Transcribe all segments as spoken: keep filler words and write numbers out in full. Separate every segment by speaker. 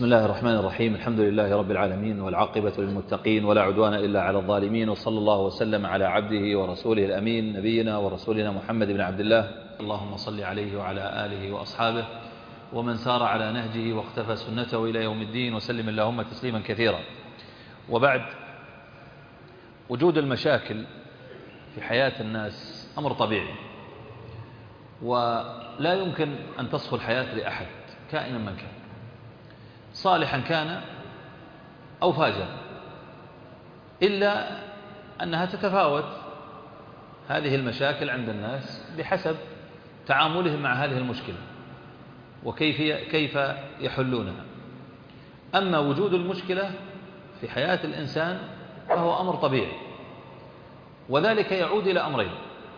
Speaker 1: الله الرحمن الرحيم. الحمد لله رب العالمين، والعاقبة للمتقين، ولا عدوان إلا على الظالمين، وصلى الله وسلم على عبده ورسوله الأمين نبينا ورسولنا محمد بن عبد الله. اللهم صل عليه وعلى آله وأصحابه ومن سار على نهجه واختفى سنته إلى يوم الدين، وسلم اللهم تسليما كثيرا. وبعد، وجود المشاكل في حياة الناس أمر طبيعي، ولا يمكن أن تصفو الحياة لأحد كائنا من كان، صالحا كان أو فاجرا، إلا أنها تتفاوت هذه المشاكل عند الناس بحسب تعاملهم مع هذه المشكلة وكيف كيف يحلونها. أما وجود المشكلة في حياة الإنسان فهو أمر طبيعي، وذلك يعود إلى أمرين.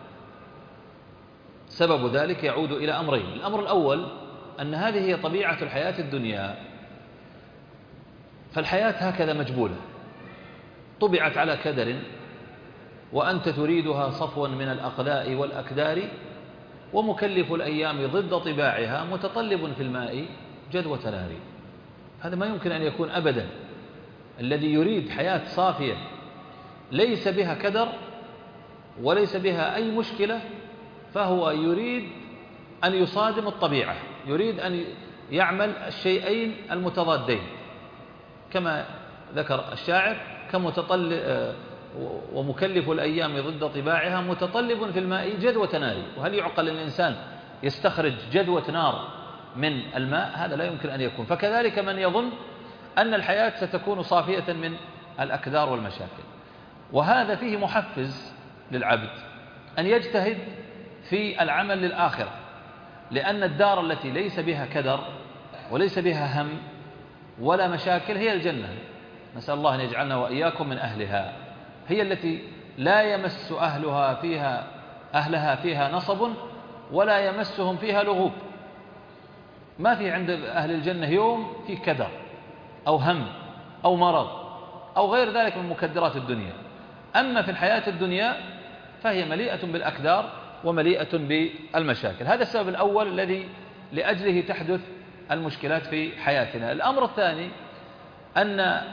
Speaker 1: سبب ذلك يعود إلى أمرين. الأمر الأول أن هذه هي طبيعة الحياة الدنيا، فالحياة هكذا مجبولة، طبعت على كدر، وأنت تريدها صفوا من الأقلاء والأكدار، ومكلف الأيام ضد طباعها، متطلب في الماء جدوى نار. هذا ما يمكن أن يكون أبدا. الذي يريد حياة صافية ليس بها كدر وليس بها أي مشكلة، فهو يريد أن يصادم الطبيعة، يريد أن يعمل الشيئين المتضادين، كما ذكر الشاعر: كمتطلب ومكلف الأيام ضد طباعها، متطلب في الماء جدوى نار. وهل يعقل أن الإنسان يستخرج جدوى نار من الماء؟ هذا لا يمكن أن يكون. فكذلك من يظن أن الحياة ستكون صافية من الأكدار والمشاكل، وهذا فيه محفز للعبد أن يجتهد في العمل للآخرة، لأن الدار التي ليس بها كدر وليس بها هم ولا مشاكل هي الجنة. نسأل الله أن يجعلنا وإياكم من أهلها. هي التي لا يمس أهلها فيها أهلها فيها نصب ولا يمسهم فيها لغوب. ما في عند أهل الجنة يوم في كدر أو هم أو مرض أو غير ذلك من مكدرات الدنيا. أما في الحياة الدنيا فهي مليئة بالأكدار ومليئة بالمشاكل. هذا السبب الأول الذي لأجله تحدث المشكلات في حياتنا. الأمر الثاني أن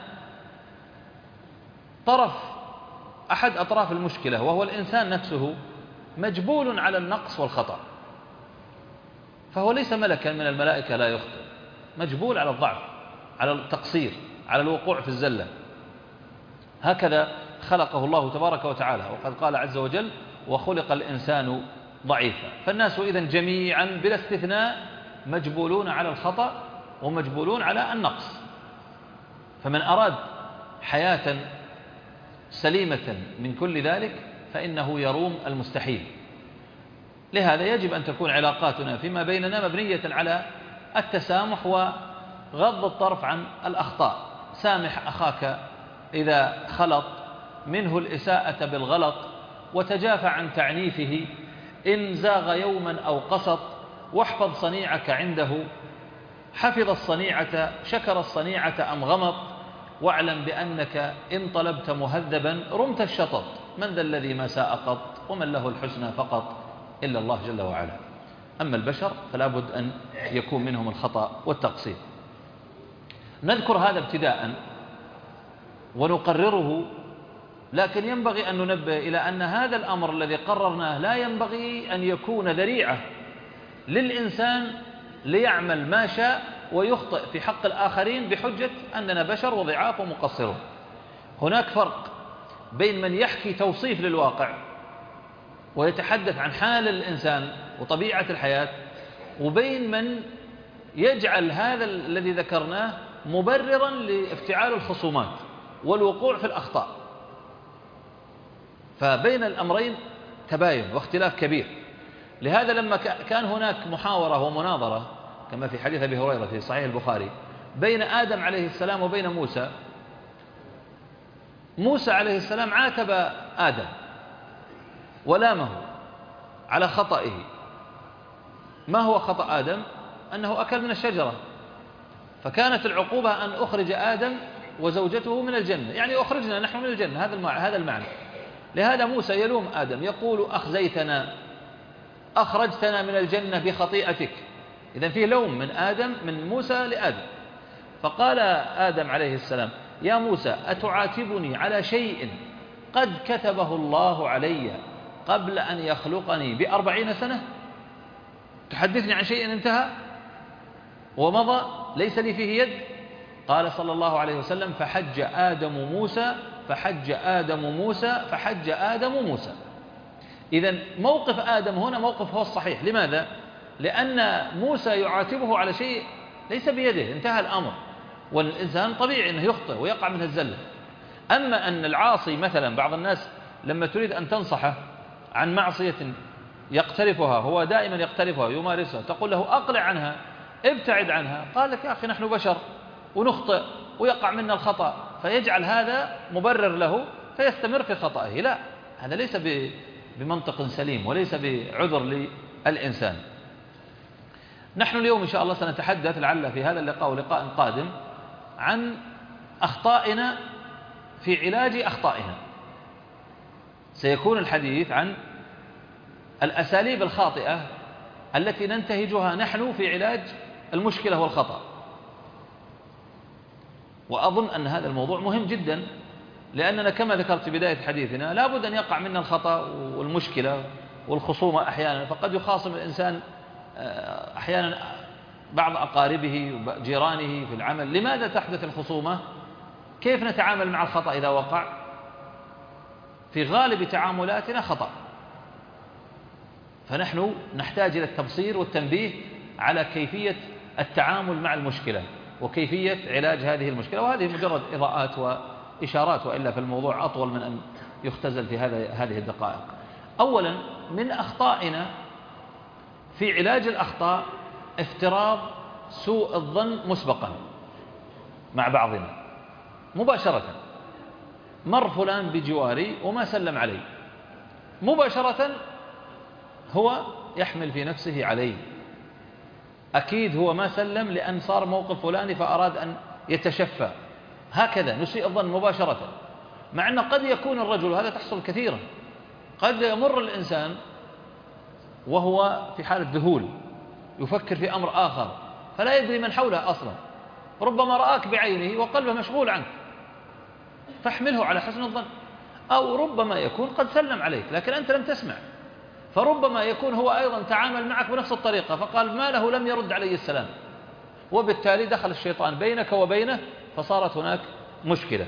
Speaker 1: طرف أحد أطراف المشكلة، وهو الإنسان نفسه، مجبول على النقص والخطأ، فهو ليس ملكا من الملائكة لا يخطئ، مجبول على الضعف، على التقصير، على الوقوع في الزلة. هكذا خلقه الله تبارك وتعالى، وقد قال عز وجل: وخلق الإنسان ضعيفا. فالناس إذن جميعا بلا استثناء مجبولون على الخطأ ومجبولون على النقص. فمن أراد حياة سليمة من كل ذلك فإنه يروم المستحيل. لهذا يجب أن تكون علاقاتنا فيما بيننا مبنية على التسامح وغض الطرف عن الأخطاء. سامح أخاك إذا خلط، منه الإساءة بالغلط، وتجافى عن تعنيفه إن زاغ يوما أو قسط، واحفظ صنيعك عنده، حفظ الصنيعة شكر الصنيعة أم غمط، واعلم بأنك إن طلبت مهذبا رمت الشطط، من ذا الذي ما ساء قط، ومن له الحسنى فقط إلا الله جل وعلا. أما البشر فلا بد أن يكون منهم الخطأ والتقصير. نذكر هذا ابتداء ونقرره، لكن ينبغي أن ننبه إلى أن هذا الأمر الذي قررناه لا ينبغي أن يكون ذريعة للإنسان ليعمل ما شاء ويخطئ في حق الآخرين بحجة أننا بشر وضعاف ومقصرون. هناك فرق بين من يحكي توصيف للواقع ويتحدث عن حال الإنسان وطبيعة الحياة، وبين من يجعل هذا الذي ذكرناه مبررا لافتعال الخصومات والوقوع في الأخطاء. فبين الأمرين تباين واختلاف كبير. لهذا لما كان هناك محاورة ومناظرة كما في حديث أبي هريرة في صحيح البخاري بين آدم عليه السلام وبين موسى، موسى عليه السلام عاتب آدم ولامه على خطئه. ما هو خطأ آدم؟ أنه أكل من الشجرة، فكانت العقوبة أن أخرج آدم وزوجته من الجنة، يعني أخرجنا نحن من الجنة، هذا المعنى. لهذا موسى يلوم آدم، يقول: أخزيتنا، أخرجتنا من الجنة بخطيئتك. إذن فيه لوم من آدم، من موسى لآدم. فقال آدم عليه السلام: يا موسى أتعاتبني على شيء قد كتبه الله علي قبل أن يخلقني بأربعين سنة؟ تحدثني عن شيء انتهى ومضى ليس لي فيه يد؟ قال صلى الله عليه وسلم: فحج آدم موسى فحج آدم موسى فحج آدم موسى. إذن موقف آدم هنا موقف هو الصحيح. لماذا؟ لأن موسى يعاتبه على شيء ليس بيده، انتهى الأمر، والإنسان طبيعي أنه يخطئ ويقع منه الزلة. أما أن العاصي مثلا، بعض الناس لما تريد أن تنصحه عن معصية يقترفها، هو دائما يقترفها يمارسها، تقول له أقلع عنها، ابتعد عنها، قال لك: يا أخي نحن بشر ونخطئ ويقع منا الخطأ، فيجعل هذا مبرر له فيستمر في خطأه. لا، هذا ليس بمنطق سليم وليس بعذر للإنسان. نحن اليوم إن شاء الله سنتحدث لعل في هذا اللقاء ولقاء قادم عن أخطائنا في علاج أخطائنا. سيكون الحديث عن الأساليب الخاطئة التي ننتهجها نحن في علاج المشكلة والخطأ. وأظن أن هذا الموضوع مهم جدا، لأننا كما ذكرت في بداية حديثنا لا بد أن يقع منا الخطأ والمشكلة والخصومة أحيانا، فقد يخاصم الإنسان أحيانا بعض أقاربه وجيرانه في العمل. لماذا تحدث الخصومة؟ كيف نتعامل مع الخطأ إذا وقع؟ في غالب تعاملاتنا خطأ، فنحن نحتاج إلى التبصير والتنبيه على كيفية التعامل مع المشكلة وكيفية علاج هذه المشكلة. وهذه مجرد إضاءات وإشارات، وإلا في الموضوع أطول من أن يختزل في هذه الدقائق. أولا، من أخطائنا في علاج الأخطاء افتراض سوء الظن مسبقا مع بعضنا مباشرة. مر فلان بجواري وما سلم علي، مباشرة هو يحمل في نفسه علي، أكيد هو ما سلم لأن صار موقف فلاني فأراد أن يتشفى. هكذا نسيء الظن مباشرة، مع أن قد يكون الرجل، هذا تحصل كثيرا، قد يمر الإنسان وهو في حالة ذهول يفكر في أمر آخر فلا يدري من حوله أصلا، ربما رآك بعينه وقلبه مشغول عنك فاحمله على حسن الظن. أو ربما يكون قد سلم عليك لكن أنت لم تسمع، فربما يكون هو أيضا تعامل معك بنفس الطريقة فقال: ما له لم يرد عليه السلام، وبالتالي دخل الشيطان بينك وبينه فصارت هناك مشكلة.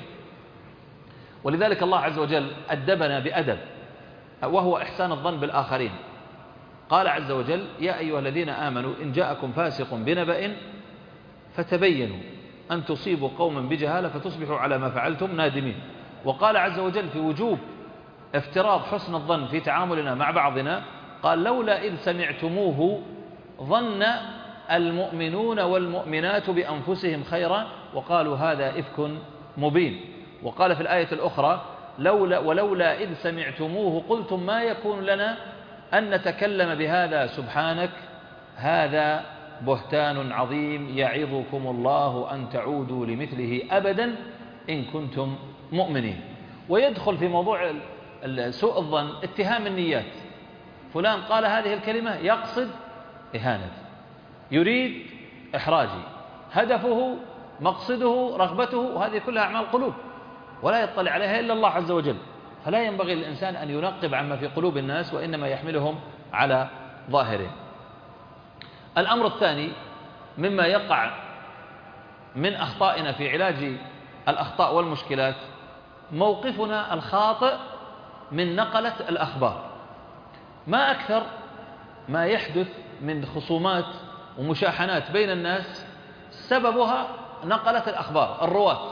Speaker 1: ولذلك الله عز وجل أدبنا بأدب وهو إحسان الظن بالآخرين. قال عز وجل: يا أيها الذين آمنوا إن جاءكم فاسق بنبأ فتبينوا أن تصيبوا قوما بجهالة فتصبحوا على ما فعلتم نادمين. وقال عز وجل في وجوب افتراض حسن الظن في تعاملنا مع بعضنا، قال: لولا إذ سمعتموه ظن المؤمنون والمؤمنات بأنفسهم خيرا وقالوا هذا إفك مبين. وقال في الآية الأخرى: لولا ولولا إذ سمعتموه قلتم ما يكون لنا أن نتكلم بهذا سبحانك هذا بهتان عظيم يعظكم الله أن تعودوا لمثله أبدا إن كنتم مؤمنين. ويدخل في موضوع سوء الظن اتهام النيات. فلان قال هذه الكلمة يقصد إهانة، يريد إحراجي، هدفه مقصده رغبته، وهذه كلها أعمال قلوب ولا يطلع عليها إلا الله عز وجل. فلا ينبغي للإنسان أن ينقب عما في قلوب الناس وإنما يحملهم على ظاهرهم. الأمر الثاني مما يقع من أخطائنا في علاج الأخطاء والمشكلات موقفنا الخاطئ من نقلة الأخبار. ما أكثر ما يحدث من خصومات ومشاحنات بين الناس سببها نقلة الأخبار، الرواة.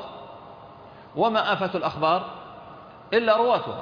Speaker 1: وما آفة الأخبار إلا رواتها.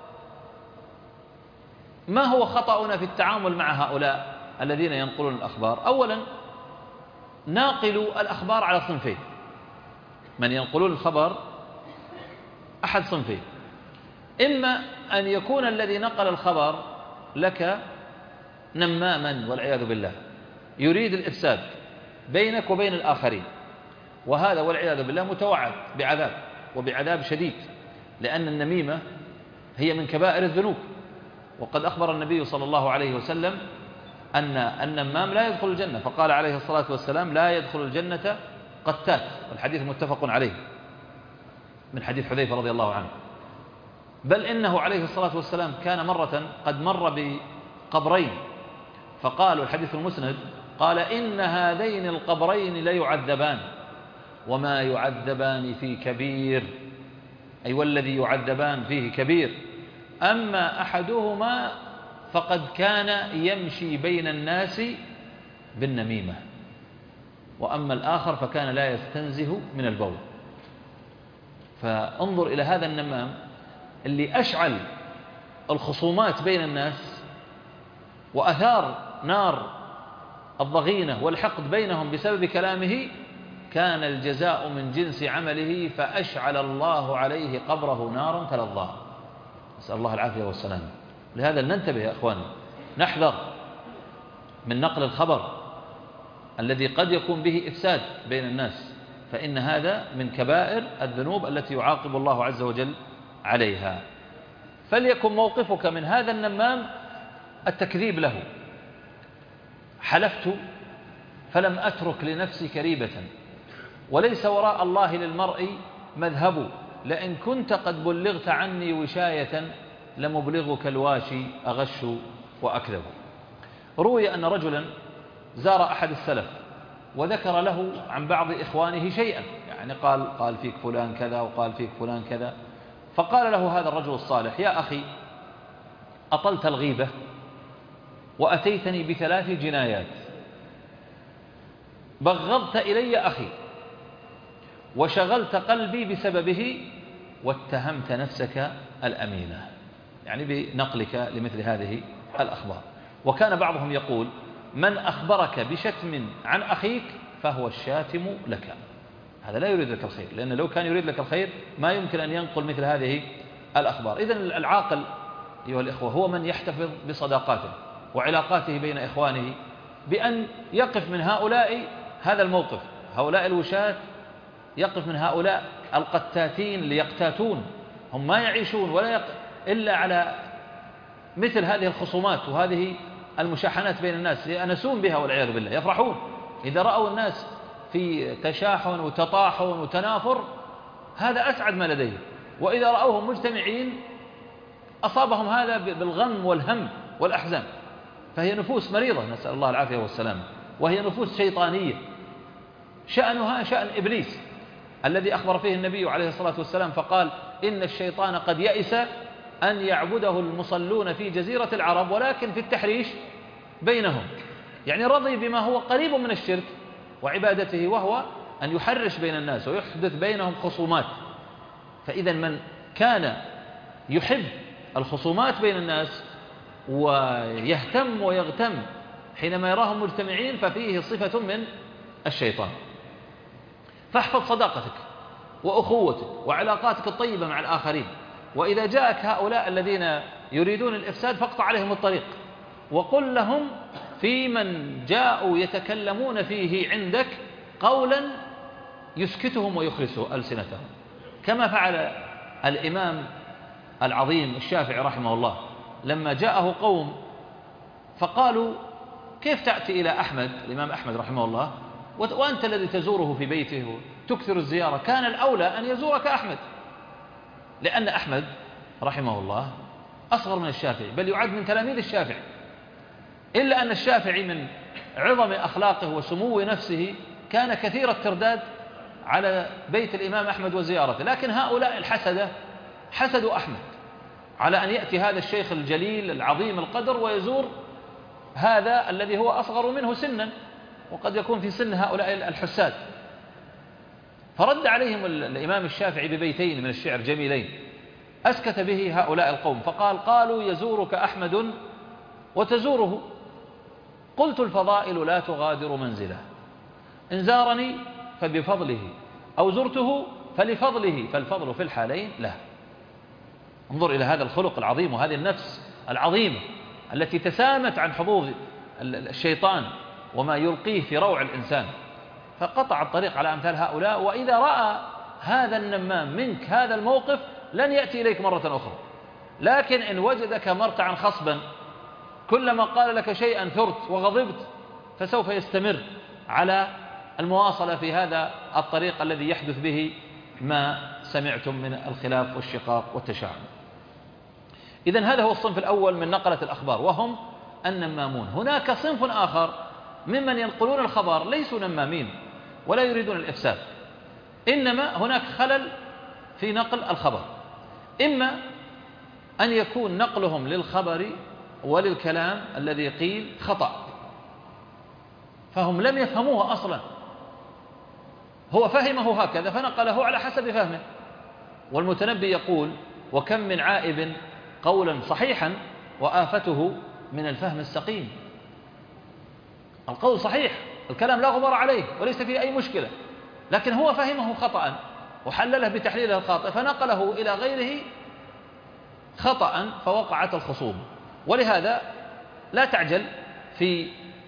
Speaker 1: ما هو خطأنا في التعامل مع هؤلاء الذين ينقلون الأخبار؟ أولا، ناقلوا الأخبار على صنفين. من ينقلون الخبر أحد صنفين: إما أن يكون الذي نقل الخبر لك نماما والعياذ بالله يريد الإفساد بينك وبين الآخرين، وهذا والعياذ بالله متوعد بعذاب وبعذاب شديد، لأن النميمة هي من كبائر الذنوب. وقد أخبر النبي صلى الله عليه وسلم أن النمام لا يدخل الجنة، فقال عليه الصلاة والسلام: لا يدخل الجنة قتات، الحديث متفق عليه من حديث حذيفة رضي الله عنه. بل إنه عليه الصلاة والسلام كان مرة قد مر بقبرين فقالوا، الحديث المسند، قال: إن هذين القبرين ليعذبان وما يعذبان في كبير، أي والذي يعذبان فيه كبير، أما أحدهما فقد كان يمشي بين الناس بالنميمة، وأما الآخر فكان لا يستنزه من البول. فانظر إلى هذا النمام اللي أشعل الخصومات بين الناس وأثار نار الضغينة والحقد بينهم بسبب كلامه، كان الجزاء من جنس عمله، فأشعل الله عليه قبره نارا تلظى. نسأل الله العافية والسلام. لهذا ننتبه يا أخواني، نحذر من نقل الخبر الذي قد يكون به إفساد بين الناس، فإن هذا من كبائر الذنوب التي يعاقب الله عز وجل عليها. فليكن موقفك من هذا النمام التكذيب له. حلفت فلم أترك لنفسي كريبة، وليس وراء الله للمرء مذهب، لئن كنت قد بلغت عني وشاية لمبلغك الواشي أغش وأكذب. روي أن رجلا زار أحد السلف وذكر له عن بعض إخوانه شيئا، يعني قال قال فيك فلان كذا وقال فيك فلان كذا، فقال له هذا الرجل الصالح: يا أخي، أطلت الغيبة وأتيتني بثلاث جنايات، بغضت إلي أخي وشغلت قلبي بسببه واتهمت نفسك الأمينة، يعني بنقلك لمثل هذه الأخبار. وكان بعضهم يقول: من أخبرك بشتم عن أخيك فهو الشاتم لك. هذا لا يريد لك الخير، لأن لو كان يريد لك الخير ما يمكن أن ينقل مثل هذه الأخبار. إذن العاقل أيها الإخوة هو من يحتفظ بصداقاته وعلاقاته بين إخوانه، بأن يقف من هؤلاء هذا الموقف، هؤلاء الوشاة، يقف من هؤلاء القتاتين اللي يقتاتون، هم ما يعيشون ولا يق... إلا على مثل هذه الخصومات وهذه المشاحنات بين الناس، يأنسون بها والعياذ بالله، يفرحون إذا رأوا الناس في تشاحن وتطاحن وتنافر، هذا أسعد ما لديهم، وإذا رأوهم مجتمعين أصابهم هذا بالغم والهم والأحزان. فهي نفوس مريضة، نسأل الله العافية والسلام، وهي نفوس شيطانية شأنها شأن إبليس الذي أخبر فيه النبي عليه الصلاة والسلام فقال: إن الشيطان قد يئس أن يعبده المصلون في جزيرة العرب ولكن في التحريش بينهم، يعني رضي بما هو قريب من الشرك وعبادته، وهو أن يحرش بين الناس ويحدث بينهم خصومات. فإذا من كان يحب الخصومات بين الناس ويهتم ويغتم حينما يراهم مجتمعين ففيه صفة من الشيطان. فاحفظ صداقتك وأخوتك وعلاقاتك الطيبة مع الآخرين، وإذا جاءك هؤلاء الذين يريدون الإفساد فاقطع عليهم الطريق، وقل لهم في من جاءوا يتكلمون فيه عندك قولا يسكتهم ويخرس ألسنتهم، كما فعل الإمام العظيم الشافعي رحمه الله لما جاءه قوم فقالوا: كيف تأتي إلى أحمد، الإمام أحمد رحمه الله، وأنت الذي تزوره في بيته وتكثر الزيارة؟ كان الأولى أن يزورك أحمد، لأن أحمد رحمه الله أصغر من الشافعي، بل يعد من تلاميذ الشافعي، إلا أن الشافعي من عظم أخلاقه وسمو نفسه كان كثير الترداد على بيت الإمام أحمد وزيارته. لكن هؤلاء الحسدة حسدوا أحمد على أن يأتي هذا الشيخ الجليل العظيم القدر ويزور هذا الذي هو أصغر منه سنا، وقد يكون في سن هؤلاء الحساد. فرد عليهم الإمام الشافعي ببيتين من الشعر جميلين أسكت به هؤلاء القوم، فقال: قالوا يزورك أحمد وتزوره، قلت الفضائل لا تغادر منزله، إن زارني فبفضله أو زرته فلفضله، فالفضل في الحالين له. انظر إلى هذا الخلق العظيم وهذه النفس العظيمة التي تسامت عن حظوظ الشيطان وما يلقيه في روع الإنسان، فقطع الطريق على أمثال هؤلاء. وإذا رأى هذا النمام منك هذا الموقف لن يأتي إليك مرة أخرى، لكن إن وجدك مرتعا خصبا كلما قال لك شيئا ثرت وغضبت، فسوف يستمر على المواصلة في هذا الطريق الذي يحدث به ما سمعتم من الخلاف والشقاق والتشاعم. إذن هذا هو الصنف الأول من نقلة الأخبار، وهم النمامون. هناك صنف آخر ممن ينقلون الخبر ليسوا نمامين ولا يريدون الإفساد، إنما هناك خلل في نقل الخبر، إما أن يكون نقلهم للخبر وللكلام الذي قيل خطأ، فهم لم يفهموه أصلا، هو فهمه هكذا فنقله على حسب فهمه. والمتنبي يقول: وكم من عائب قولا صحيحا وآفته من الفهم السقيم. القول صحيح، الكلام لا غبار عليه وليس فيه أي مشكلة، لكن هو فهمه خطأ وحلله بتحليله الخاطئ فنقله إلى غيره خطأ فوقعت الخصوم. ولهذا لا تعجل في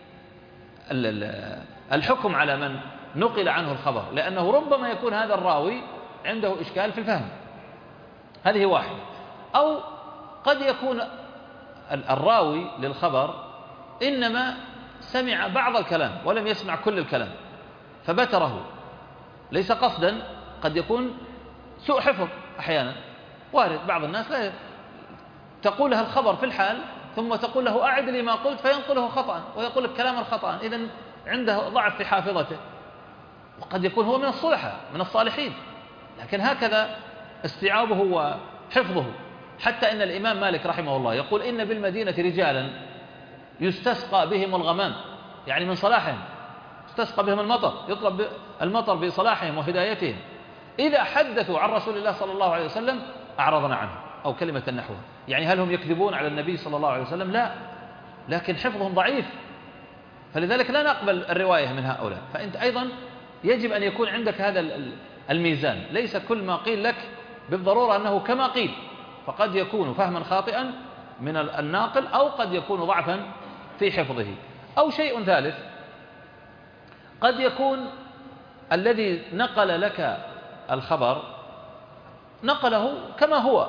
Speaker 1: الحكم على من نقل عنه الخبر، لأنه ربما يكون هذا الراوي عنده إشكال في الفهم، هذه واحدة. أو قد يكون الراوي للخبر إنما سمع بعض الكلام ولم يسمع كل الكلام فبتره، ليس قصدا، قد يكون سوء حفظ أحيانا وارد. بعض الناس لا تقول له الخبر في الحال ثم تقول له أعد لي ما قلت فينقله خطأ ويقول لك كلاما خطأ، إذن عنده ضعف في حافظته. وقد يكون هو من الصلحة من الصالحين، لكن هكذا استيعابه وحفظه. حتى إن الإمام مالك رحمه الله يقول: إن بالمدينة رجالا يستسقى بهم الغمام، يعني من صلاحهم، يستسقى بهم المطر، يطلب المطر بصلاحهم وهدايتهم، إذا حدثوا عن رسول الله صلى الله عليه وسلم أعرضنا عنه، أو كلمة نحوها. يعني هل هم يكذبون على النبي صلى الله عليه وسلم؟ لا، لكن حفظهم ضعيف، فلذلك لا نقبل الرواية من هؤلاء. فأنت أيضا يجب أن يكون عندك هذا الميزان، ليس كل ما قيل لك بالضرورة أنه كما قيل، فقد يكون فهما خاطئا من الناقل، أو قد يكون ضعفا في حفظه. أو شيء ثالث، قد يكون الذي نقل لك الخبر نقله كما هو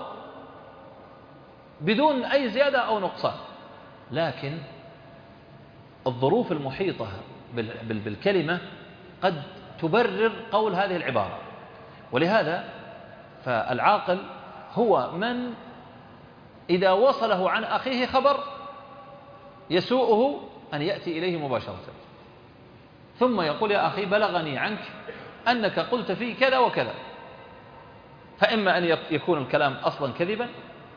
Speaker 1: بدون أي زيادة أو نقصان، لكن الظروف المحيطة بالكلمة قد تبرر قول هذه العبارة. ولهذا فالعاقل هو من إذا وصله عن أخيه خبر يسوءه أن يأتي إليه مباشرة ثم يقول: يا أخي بلغني عنك أنك قلت فيه كذا وكذا. فإما أن يكون الكلام أصلا كذبا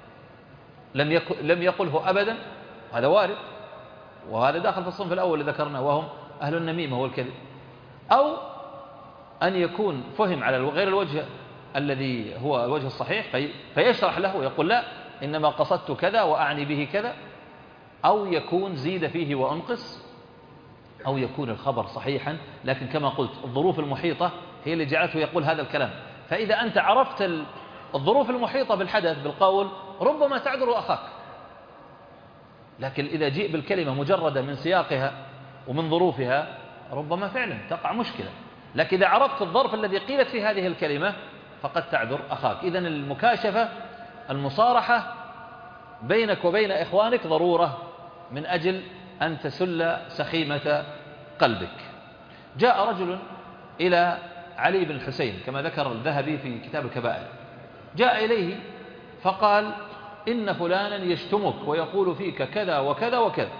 Speaker 1: لم لم يقله أبدا، هذا وارد، وهذا داخل في الصنف الأول اللي ذكرناه وهم أهل النميمة والكذب. أو أن يكون فهم على غير الوجه الذي هو الوجه الصحيح في فيشرح له ويقول: لا، إنما قصدت كذا وأعني به كذا. أو يكون زيد فيه وأنقص، أو يكون الخبر صحيحا لكن كما قلت الظروف المحيطة هي اللي جعلته يقول هذا الكلام. فإذا أنت عرفت الظروف المحيطة بالحدث بالقول ربما تعذر أخاك، لكن إذا جيء بالكلمة مجردة من سياقها ومن ظروفها ربما فعلا تقع مشكلة. لكن إذا عرفت الظرف الذي قيلت في هذه الكلمة فقد تعذر أخاك. إذن المكاشفة، المصارحة بينك وبين إخوانك ضرورة من أجل أن تسل سخيمة قلبك. جاء رجل إلى علي بن الحسين كما ذكر الذهبي في كتاب الكبائر، جاء إليه فقال: إن فلانا يشتمك ويقول فيك كذا وكذا وكذا.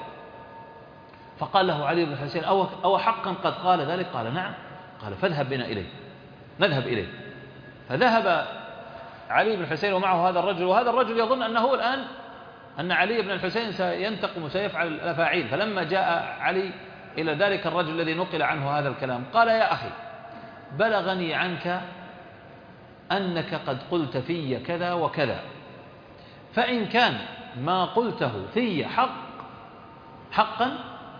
Speaker 1: فقال له علي بن الحسين: أو, أو حقا قد قال ذلك؟ قال: نعم. قال: فاذهب بنا إليه، نذهب إليه. فذهب علي بن الحسين ومعه هذا الرجل، وهذا الرجل يظن أنه الآن أن علي بن الحسين سينتقم وسيفعل الأفاعيل. فلما جاء علي إلى ذلك الرجل الذي نقل عنه هذا الكلام قال: يا أخي بلغني عنك أنك قد قلت في كذا وكذا، فإن كان ما قلته في حق حقا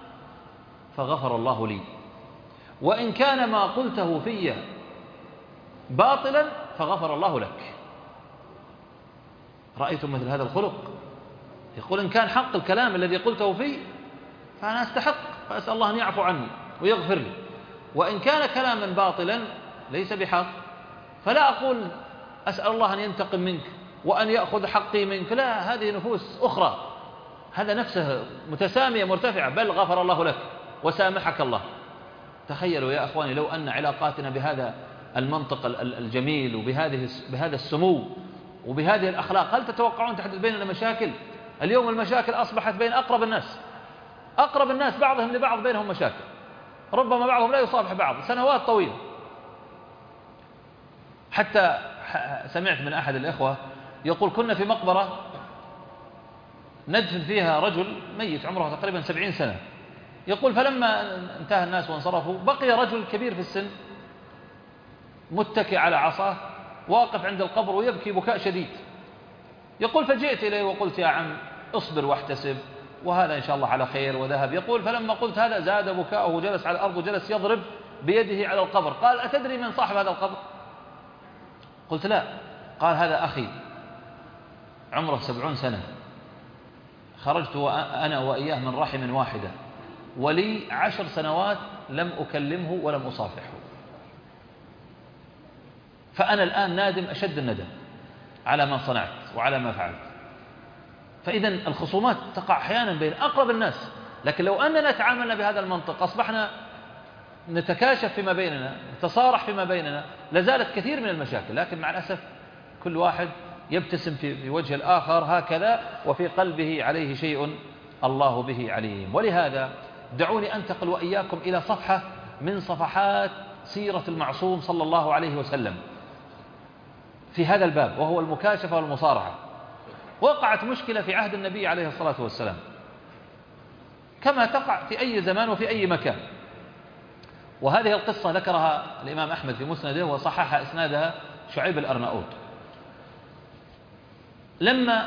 Speaker 1: فغفر الله لي، وإن كان ما قلته في باطلا فغفر الله لك. رأيتم مثل هذا الخلق؟ يقول: إن كان حق الكلام الذي قلته فيه فأنا أستحق، فأسأل الله أن يعفو عني ويغفر لي، وإن كان كلاما باطلا ليس بحق فلا أقول أسأل الله أن ينتقم منك وأن يأخذ حقي منك، لا، هذه نفوس أخرى، هذا نفسه متسامية مرتفعة، بل غفر الله لك وسامحك الله. تخيلوا يا أخواني لو أن علاقاتنا بهذا المنطق الجميل وبهذه بهذا السمو وبهذه الأخلاق، هل تتوقعون تحدث بيننا مشاكل؟ اليوم المشاكل أصبحت بين أقرب الناس، أقرب الناس بعضهم لبعض بينهم مشاكل، ربما بعضهم لا يصافح بعض سنوات طويلة. حتى سمعت من أحد الإخوة يقول كنا في مقبرة ندفن فيها رجل ميت عمره تقريبا سبعين سنة، يقول فلما انتهى الناس وانصرفوا بقي رجل كبير في السن متكئ على عصاه واقف عند القبر ويبكي بكاء شديد. يقول فجئت إليه وقلت يا عم اصبر واحتسب وهذا إن شاء الله على خير، وذهب. يقول فلما قلت هذا زاد بكاؤه وجلس على الأرض وجلس يضرب بيده على القبر. قال أتدري من صاحب هذا القبر؟ قلت لا. قال هذا أخي عمره سبعون سنة، خرجت أنا وإياه من رحم واحدة، ولي عشر سنوات لم أكلمه ولم أصافحه، فأنا الآن نادم أشد الندم على ما صنعت وعلى ما فعلت. فإذا الخصومات تقع أحيانا بين أقرب الناس، لكن لو أننا تعاملنا بهذا المنطق أصبحنا نتكاشف فيما بيننا، نتصارح فيما بيننا، لازالت كثير من المشاكل، لكن مع الأسف كل واحد يبتسم في وجه الآخر هكذا وفي قلبه عليه شيء الله به عليم. ولهذا دعوني أنتقل وإياكم إلى صفحة من صفحات سيرة المعصوم صلى الله عليه وسلم في هذا الباب، وهو المكاشفة والمصارحة. وقعت مشكلة في عهد النبي عليه الصلاة والسلام كما تقع في أي زمان وفي أي مكان، وهذه القصة ذكرها الإمام أحمد في مسنده وصحح إسنادها شعيب الأرناؤوط. لما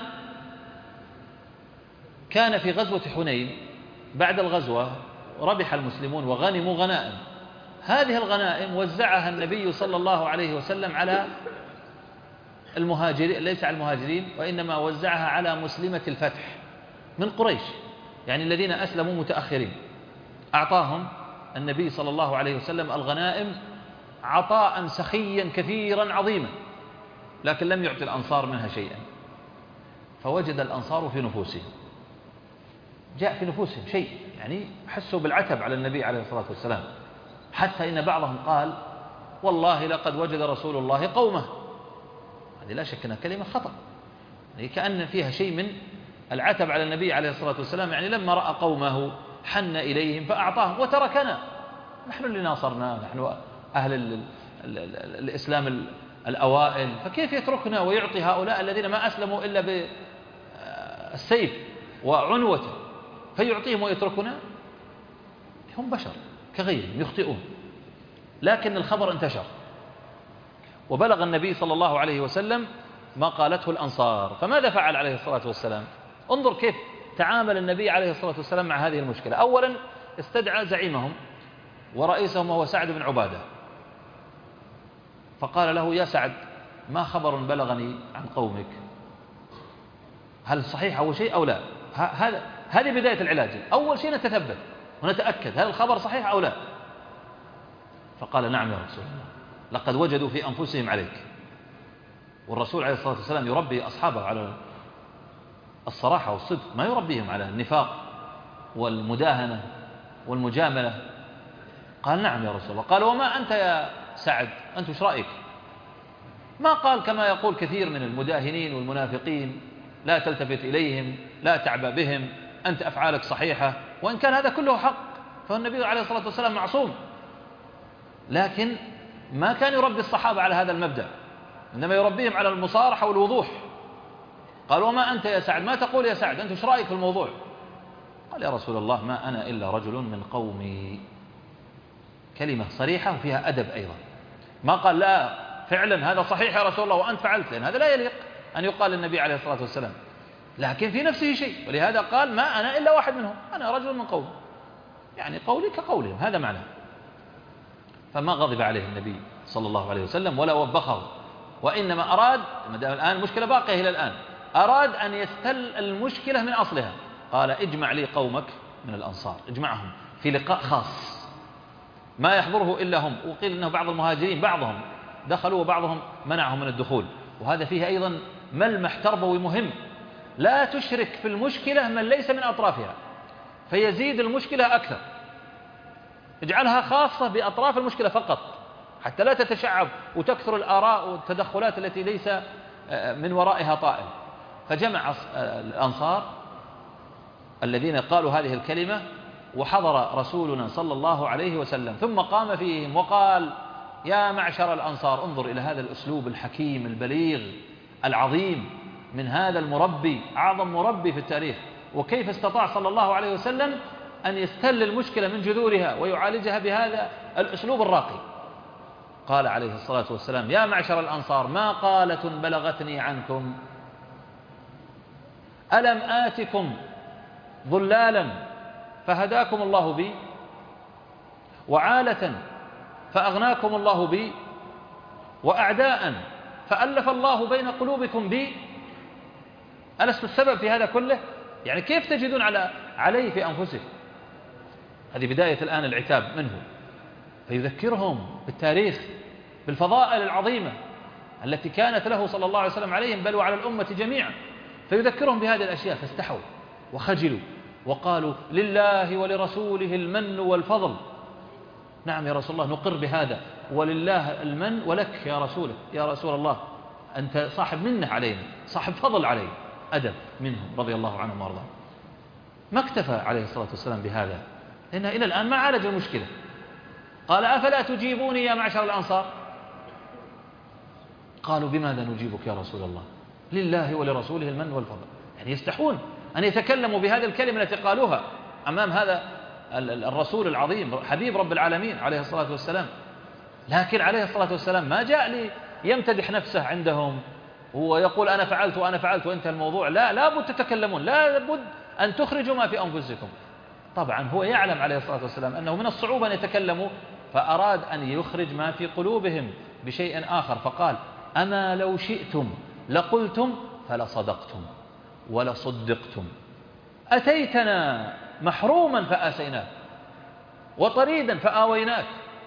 Speaker 1: كان في غزوة حنين بعد الغزوة ربح المسلمون وغنموا غنائم، هذه الغنائم وزعها النبي صلى الله عليه وسلم على المهاجرين، ليس على المهاجرين وإنما وزعها على مسلمة الفتح من قريش، يعني الذين أسلموا متأخرين. أعطاهم النبي صلى الله عليه وسلم الغنائم عطاء سخيا كثيرا عظيما، لكن لم يعطي الأنصار منها شيئا. فوجد الأنصار في نفوسهم، جاء في نفوسهم شيء، يعني حسوا بالعتب على النبي عليه الصلاة والسلام، حتى إن بعضهم قال والله لقد وجد رسول الله قومه. هذه لا شك أنها كلمة خطأ، يعني كأن فيها شيء من العتب على النبي عليه الصلاة والسلام، يعني لما رأى قومه حن إليهم فأعطاهم وتركنا، نحن اللي ناصرنا، نحن أهل ال ال ال الإسلام الأوائل، فكيف يتركنا ويعطي هؤلاء الذين ما أسلموا إلا بالسيف وعنوته فيعطيهم ويتركنا؟ هم بشر كغيرهم يخطئون. لكن الخبر انتشر وبلغ النبي صلى الله عليه وسلم ما قالته الأنصار، فماذا فعل عليه الصلاة والسلام؟ انظر كيف تعامل النبي عليه الصلاة والسلام مع هذه المشكلة. أولا استدعى زعيمهم ورئيسهم وهو سعد بن عبادة، فقال له يا سعد ما خبر بلغني عن قومك، هل صحيح أول شيء أو لا؟ هذا هذه بداية العلاج، أول شيء نتثبت ونتأكد هل الخبر صحيح أو لا. فقال نعم يا رسول الله لقد وجدوا في أنفسهم عليك. والرسول عليه الصلاة والسلام يربي أصحابه على الصراحة والصدق، ما يربيهم على النفاق والمداهنة والمجاملة. قال نعم يا رسول الله. قال وما أنت يا سعد، أنت وش رأيك؟ ما قال كما يقول كثير من المداهنين والمنافقين لا تلتفت إليهم، لا تعبأ بهم، أنت أفعالك صحيحة، وإن كان هذا كله حق، فالنبي عليه الصلاة والسلام معصوم، لكن ما كان يربي الصحابة على هذا المبدأ، إنما يربيهم على المصارحة والوضوح. قال وما أنت يا سعد، ما تقول يا سعد، أنت وش رأيك في الموضوع؟ قال يا رسول الله ما أنا إلا رجل من قومي. كلمة صريحة وفيها أدب أيضا، ما قال لا فعلا هذا صحيح يا رسول الله وأنت فعلت، لأن هذا لا يليق أن يقال للنبي عليه الصلاة والسلام، لكن في نفسه شيء، ولهذا قال ما أنا إلا واحد منهم، أنا رجل من قوم، يعني قولي كقولهم، هذا معناه. فما غضب عليه النبي صلى الله عليه وسلم ولا وبخه، وإنما أراد، الآن المشكلة باقية إلى الآن، أراد أن يستل المشكلة من أصلها. قال اجمع لي قومك من الأنصار، اجمعهم في لقاء خاص ما يحضره إلا هم. وقيل أنه بعض المهاجرين بعضهم دخلوا وبعضهم منعهم من الدخول، وهذا فيه أيضا ملمح تربوي مهم، لا تشرك في المشكلة من ليس من أطرافها فيزيد المشكلة أكثر. اجعلها خاصة بأطراف المشكلة فقط حتى لا تتشعب وتكثر الآراء والتدخلات التي ليس من ورائها طائل. فجمع الأنصار الذين قالوا هذه الكلمة وحضر رسولنا صلى الله عليه وسلم، ثم قام فيهم وقال: يا معشر الأنصار. انظر إلى هذا الأسلوب الحكيم البليغ العظيم من هذا المربي، أعظم مربي في التاريخ، وكيف استطاع صلى الله عليه وسلم أن يستل المشكلة من جذورها ويعالجها بهذا الأسلوب الراقي. قال عليه الصلاة والسلام: يا معشر الأنصار، ما قالة بلغتني عنكم، ألم آتكم ضلالا فهداكم الله بي، وعالة فأغناكم الله بي، وأعداء فألف الله بين قلوبكم بي، ألست السبب في هذا كله؟ يعني كيف تجدون على علي في أنفسكم؟ هذه بداية الآن العتاب منه، فيذكرهم بالتاريخ، بالفضائل العظيمة التي كانت له صلى الله عليه وسلم عليهم بل وعلى الأمة جميعا، فيذكرهم بهذه الأشياء، فاستحوا وخجلوا وقالوا: لله ولرسوله المن والفضل. نعم يا رسول الله، نقر بهذا، ولله المن ولك يا رسوله، يا رسول الله أنت صاحب منه علينا، صاحب فضل علينا. أدب منهم رضي الله عنهم وارضاهم. ما اكتفى عليه الصلاة والسلام بهذا، لأنه إلى الآن ما عالج المشكلة. قال: أفلا تجيبوني يا معشر الأنصار؟ قالوا: بماذا نجيبك يا رسول الله؟ لله ولرسوله المن والفضل. يعني يستحون أن يتكلموا بهذه الكلمة التي قالوها أمام هذا الرسول العظيم حبيب رب العالمين عليه الصلاة والسلام. لكن عليه الصلاة والسلام ما جاء ليمتدح نفسه عندهم ويقول أنا فعلت وأنا فعلت وانتهى الموضوع. لا، لابد تتكلمون، لابد أن تخرجوا ما في أنفسكم. طبعا هو يعلم عليه الصلاة والسلام أنه من الصعوبة أن يتكلموا، فأراد أن يخرج ما في قلوبهم بشيء آخر، فقال: أما لو شئتم لقلتم فلصدقتم ولصدقتم، أتيتنا محروما فآسيناك، وطريدا فآويناك،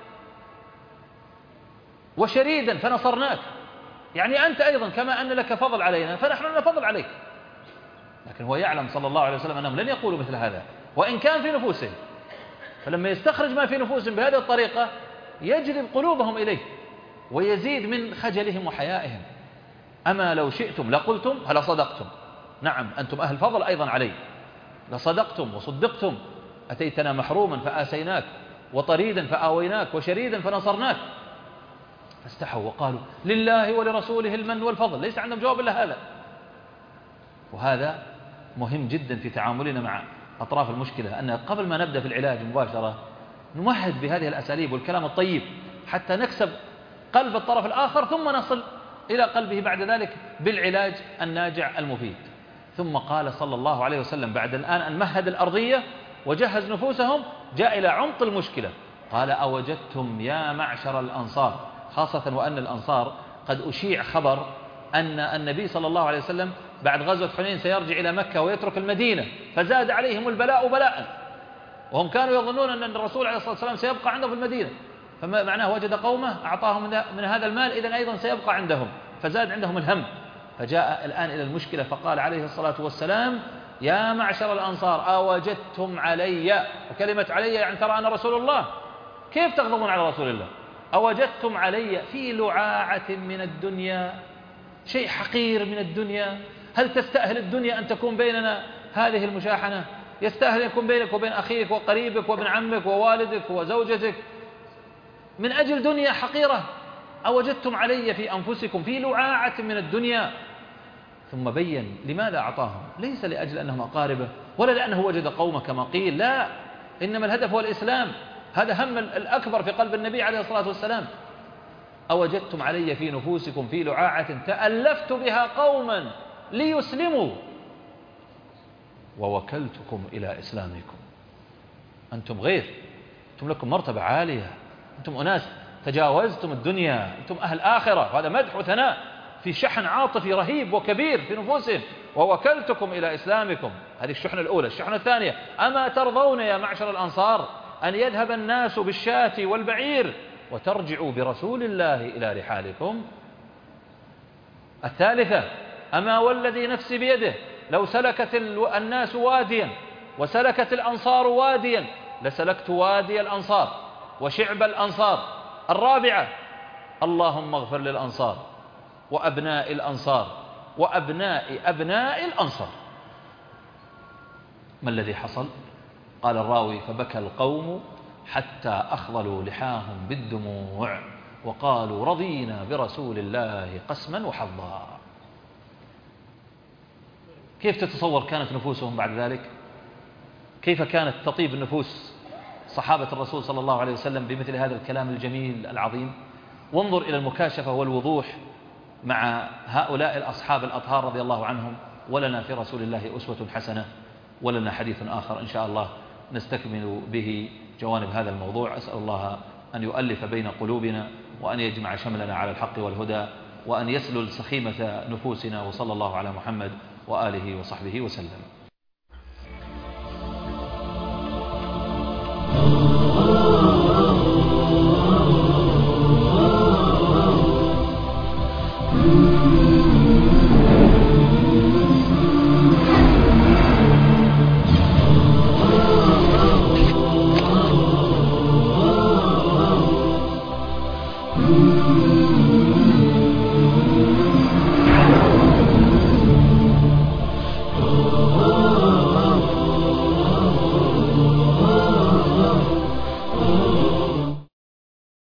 Speaker 1: وشريدا فنصرناك. يعني أنت أيضا كما أن لك فضل علينا فنحن لنا فضل عليك. لكن هو يعلم صلى الله عليه وسلم أنهم لن يقولوا مثل هذا وإن كان في نفوسهم، فلما يستخرج ما في نفوسهم بهذه الطريقة يجذب قلوبهم إليه ويزيد من خجلهم وحيائهم. أما لو شئتم لقلتم فلصدقتم، نعم أنتم أهل فضل أيضا علي، لصدقتم وصدقتم، أتيتنا محروما فآسيناك، وطريدا فآويناك، وشريدا فنصرناك. فاستحوا وقالوا: لله ولرسوله المن والفضل. ليس عندهم جواب إلا هذا. وهذا مهم جدا في تعاملنا مع أطراف المشكلة، أن قبل ما نبدأ في العلاج مباشرة نمهد بهذه الأساليب والكلام الطيب حتى نكسب قلب الطرف الآخر، ثم نصل إلى قلبه بعد ذلك بالعلاج الناجع المفيد. ثم قال صلى الله عليه وسلم بعد الآن أن مهد الأرضية وجهز نفوسهم، جاء إلى عمق المشكلة. قال: أوجدتم يا معشر الأنصار، خاصة وأن الأنصار قد أشيع خبر أن النبي صلى الله عليه وسلم بعد غزوة حنين سيرجع إلى مكة ويترك المدينة، فزاد عليهم البلاء بلاء، وهم كانوا يظنون أن الرسول عليه الصلاة والسلام سيبقى عنده في المدينة، فما معناه وجد قومه أعطاهم من هذا المال، إذن أيضا سيبقى عندهم، فزاد عندهم الهم. فجاء الآن إلى المشكلة فقال عليه الصلاة والسلام: يا معشر الأنصار، أوجدتم علي، وكلمة علي يعني ترى أنا رسول الله، كيف تغضبون على رسول الله؟ أوجدتم علي في لعاعة من الدنيا، شيء حقير من الدنيا. هل تستأهل الدنيا أن تكون بيننا هذه المشاحنة؟ يستأهل أن يكون بينك وبين أخيك وقريبك وابن عمك ووالدك وزوجتك من أجل دنيا حقيرة؟ أوجدتم علي في أنفسكم في لعاعة من الدنيا. ثم بين لماذا أعطاهم، ليس لأجل أنهم أقاربه ولا لأنه وجد قومه كما قيل، لا، إنما الهدف هو الإسلام. هذا هم الأكبر في قلب النبي عليه الصلاة والسلام. أوجدتم علي في نفوسكم في لعاعة تألفت بها قوما ليسلموا ووكلتكم إلى إسلامكم. أنتم غير، أنتم لكم مرتبة عالية، أنتم أناس تجاوزتم الدنيا، أنتم أهل آخرة. هذا مدح وثناء في شحن عاطفي رهيب وكبير في نفوسهم. ووكلتكم إلى إسلامكم، هذه الشحنة الأولى. الشحنة الثانية: أما ترضون يا معشر الأنصار أن يذهب الناس بالشاة والبعير وترجعوا برسول الله إلى رحالكم؟ الثالثة: أما والذي نفسي بيده لو سلكت الناس واديا وسلكت الأنصار واديا لسلكت وادي الأنصار. وشعب الأنصار. الرابعة: اللهم اغفر للأنصار وأبناء الأنصار وأبناء أبناء الأنصار. ما الذي حصل؟ قال الراوي: فبكى القوم حتى أخضلوا لحاهم بالدموع وقالوا: رضينا برسول الله قسما وحظا. كيف تتصور كانت نفوسهم بعد ذلك؟ كيف كانت تطيب نفوس صحابة الرسول صلى الله عليه وسلم بمثل هذا الكلام الجميل العظيم؟ وانظر إلى المكاشفة والوضوح مع هؤلاء الأصحاب الأطهار رضي الله عنهم. ولنا في رسول الله أسوة حسنة. ولنا حديث آخر إن شاء الله نستكمل به جوانب هذا الموضوع. أسأل الله أن يؤلف بين قلوبنا وأن يجمع شملنا على الحق والهدى وأن يسلل سخيمة نفوسنا. وصلى الله على محمد وآله وصحبه وسلم.